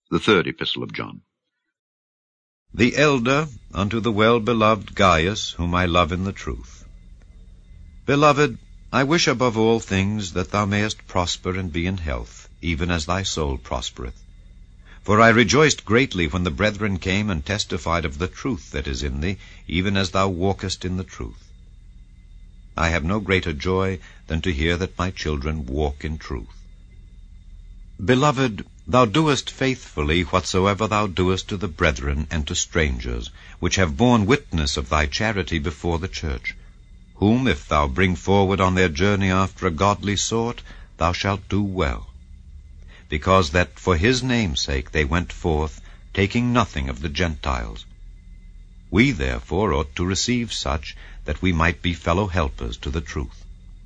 The third epistle of John. The elder unto the well-beloved Gaius, whom I love in the truth. Beloved, I wish above all things that thou mayest prosper and be in health, even as thy soul prospereth. For I rejoiced greatly when the brethren came and testified of the truth that is in thee, even as thou walkest in the truth. I have no greater joy than to hear that my children walk in truth. Beloved, thou doest faithfully whatsoever thou doest to the brethren and to strangers, which have borne witness of thy charity before the church, whom if thou bring forward on their journey after a godly sort, thou shalt do well. Because that for his name's sake they went forth, taking nothing of the Gentiles. We therefore ought to receive such, that we might be fellow helpers to the truth.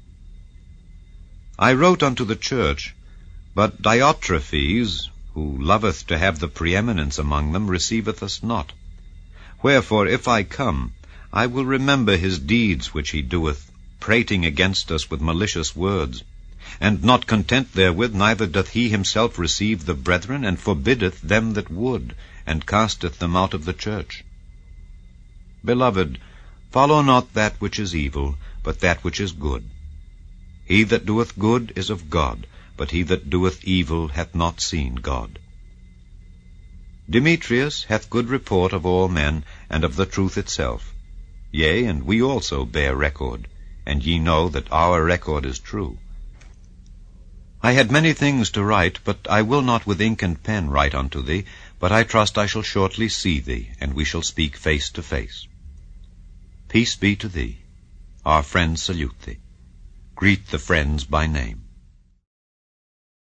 I wrote unto the church, but Diotrephes, who loveth to have the preeminence among them, receiveth us not. Wherefore, if I come, I will remember his deeds which he doeth, prating against us with malicious words. And not content therewith, neither doth he himself receive the brethren, and forbiddeth them that would, and casteth them out of the church. Beloved, follow not that which is evil, but that which is good. He that doeth good is of God, but he that doeth evil hath not seen God. Demetrius hath good report of all men, and of the truth itself. Yea, and we also bear record, and ye know that our record is true. I had many things to write, but I will not with ink and pen write unto thee, but I trust I shall shortly see thee, and we shall speak face to face. Peace be to thee. Our friends salute thee. Greet the friends by name.